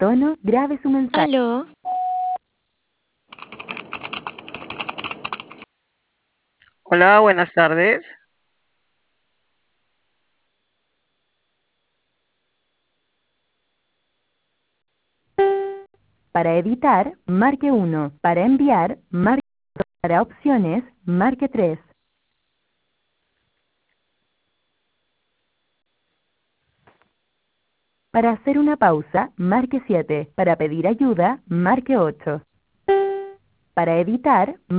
tono, grabe su mensaje. Aló, Hola, buenas tardes. Para editar, marque 1. Para enviar, marque 2. Para opciones, marque 3. Para hacer una pausa, marque 7. Para pedir ayuda, marque 8. Para editar,